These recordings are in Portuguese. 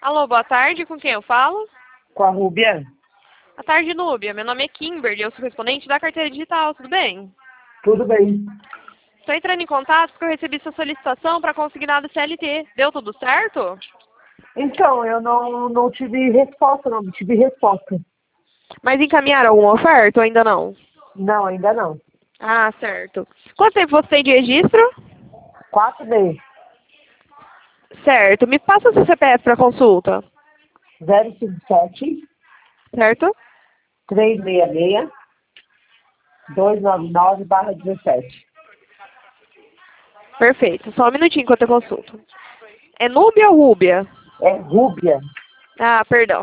Alô, boa tarde, com quem eu falo? Com a Rúbia? Boa tarde, Núbia. Meu nome é Kimberly, eu sou correspondente da carteira digital, tudo bem? Tudo bem. Estou entrando em contato porque eu recebi sua solicitação para consignado CLT. Deu tudo certo? Então, eu não tive resposta, não tive resposta. Mas encaminharam alguma oferta ou ainda não? Não, ainda não. Ah, certo. Quanto tempo você tem de registro? 4D, Certo. Me passa o seu CPF para consulta. 057 Certo? 366 299/17. Perfeito. Só um minutinho enquanto eu consulto. É Núbia ou Rúbia? É Rúbia. Ah, perdão.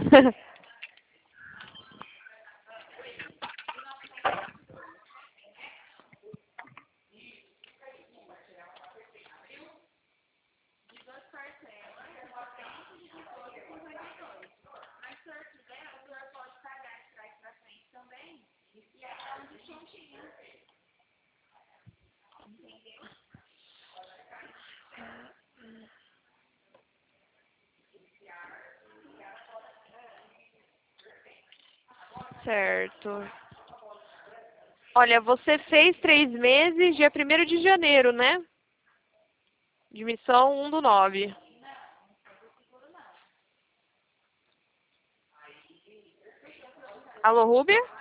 Certo. Olha, você fez 3 meses dia 1º de janeiro, né? Admissão 1/9. Alô, Rúbia?